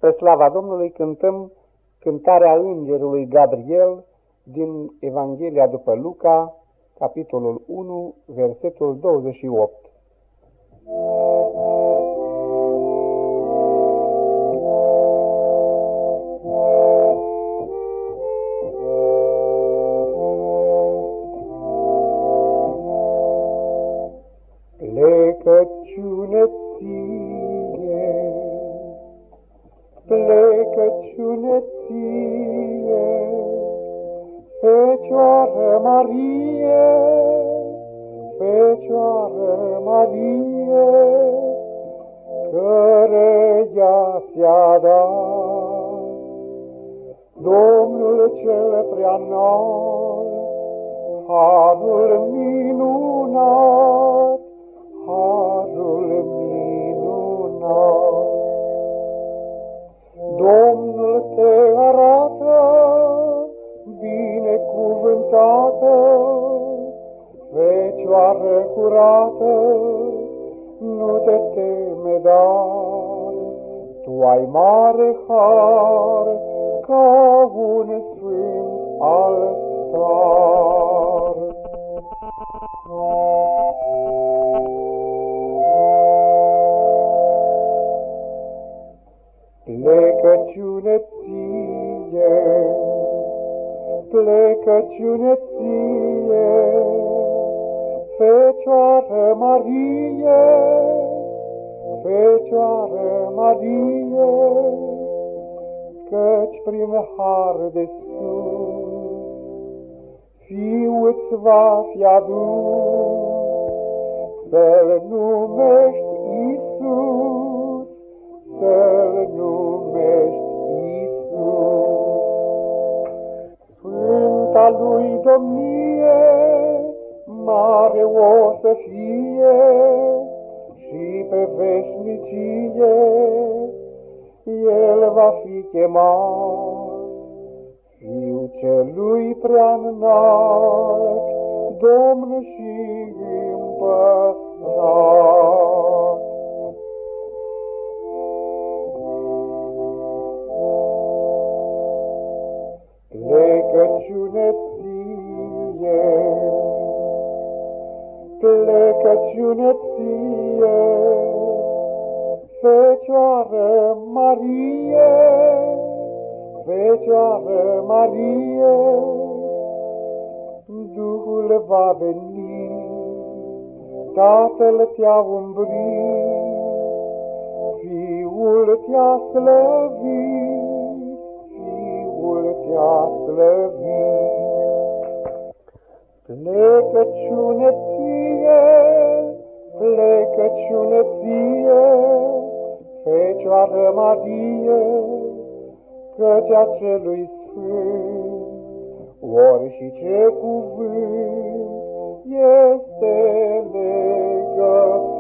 Spre slava Domnului cântăm cântarea Îngerului Gabriel din Evanghelia după Luca, capitolul 1, versetul 28. Plecăciune ție, plecăciune ție, Fecioară Marie, Fecioară Marie, căreia ți-a dat Domnul cel preanalt, harul minunat, harul minunat. Domnul te arată binecuvântată, Fecioară curată, nu te teme, dar tu ai mare har ca un sfânt altar. Plecăciune ție, plecăciune ție, Fecioară Marie, Fecioară Marie, căci prin har de sus Fiul îți va fi adus, să-L numești Iisus, să-L numești Iisus. Sfânta lui domnie mare o să fie și pe veșnicie El va fi chemat, Fiul celui preaînalt, Domn și Împărat. Plecăciune ție, plecăciune ție, Fecioară Marie, Fecioară Marie, Duhul va veni, Tatăl te-a umbrit, Fiul te-a slăvit, Fiul te-a slăvit. Plecăciune ție, plecăciune ție, Fecioară Marie, căci acelui sfânt, ori și ce cuvânt, este legătură.